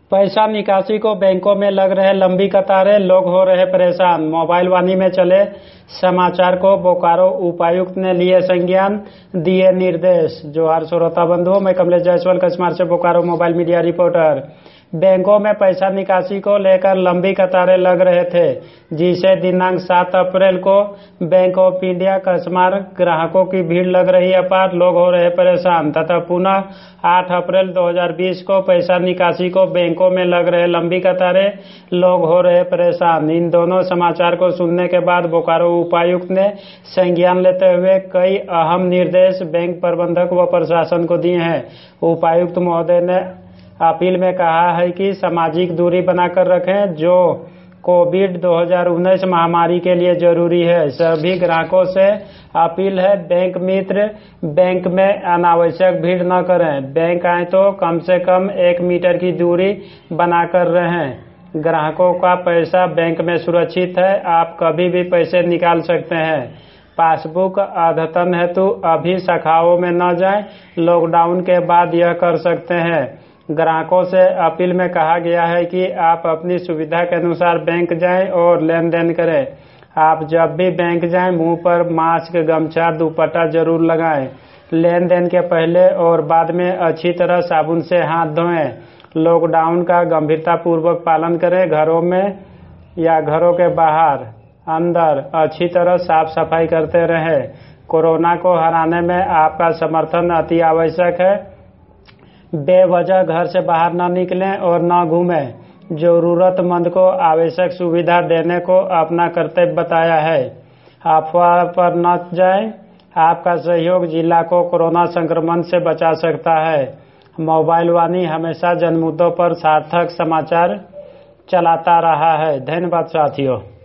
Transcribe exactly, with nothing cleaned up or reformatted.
पैसा निकासी को बैंकों में लग रहे लंबी कतारें, लोग हो रहे परेशान। मोबाइल वाणी में चले समाचार को बोकारो उपायुक्त ने लिए संज्ञान, दिए निर्देश। जोहार श्रोता बंधुओं, मैं कमलेश जायसवाल कचमार से बोकारो मोबाइल मीडिया रिपोर्टर। बैंकों में पैसा निकासी को लेकर लंबी कतारें लग रहे थे, जिसे दिनांक सात अप्रैल को बैंक ऑफ इंडिया कचमार ग्राहकों की भीड़ लग रही अपार, लोग हो रहे परेशान तथा पुनः आठ अप्रैल दो हज़ार बीस को पैसा निकासी को बैंकों में लग रहे लंबी कतारें, लोग हो रहे परेशान। इन दोनों समाचार को सुनने के बाद बोकारो उपायुक्त ने संज्ञान लेते हुए कई अहम निर्देश बैंक प्रबंधक व प्रशासन को दिए हैं। उपायुक्त महोदय ने अपील में कहा है कि सामाजिक दूरी बनाकर रखें, जो कोविड दो हज़ार उन्नीस महामारी के लिए जरूरी है। सभी ग्राहकों से अपील है, बैंक मित्र बैंक में अनावश्यक भीड़ न करें। बैंक आए तो कम से कम एक मीटर की दूरी बनाकर रहें। ग्राहकों का पैसा बैंक में सुरक्षित है, आप कभी भी पैसे निकाल सकते हैं। पासबुक अद्यतन हेतु अभी शाखाओं में न जाएं, लॉकडाउन के बाद यह कर सकते हैं। ग्राहकों से अपील में कहा गया है कि आप अपनी सुविधा के अनुसार बैंक जाएं और लेन देन करें। आप जब भी बैंक जाएं, मुंह पर मास्क, गमछा, दुपट्टा जरूर लगाएं। लेन देन के पहले और बाद में अच्छी तरह साबुन से हाथ धोएं। लॉकडाउन का गंभीरता पूर्वक पालन करें। घरों में या घरों के बाहर अंदर अच्छी तरह साफ सफाई करते रहें। कोरोना को हराने में आपका समर्थन अति आवश्यक है। बेवजह घर से बाहर न निकलें और न घूमें। जरूरतमंद को आवश्यक सुविधा देने को अपना कर्तव्य बताया है। अफवाह पर न जाएं, आपका सहयोग जिला को कोरोना संक्रमण से बचा सकता है। मोबाइल वाणी हमेशा जनमुद्दों पर सार्थक समाचार चलाता रहा है। धन्यवाद साथियों।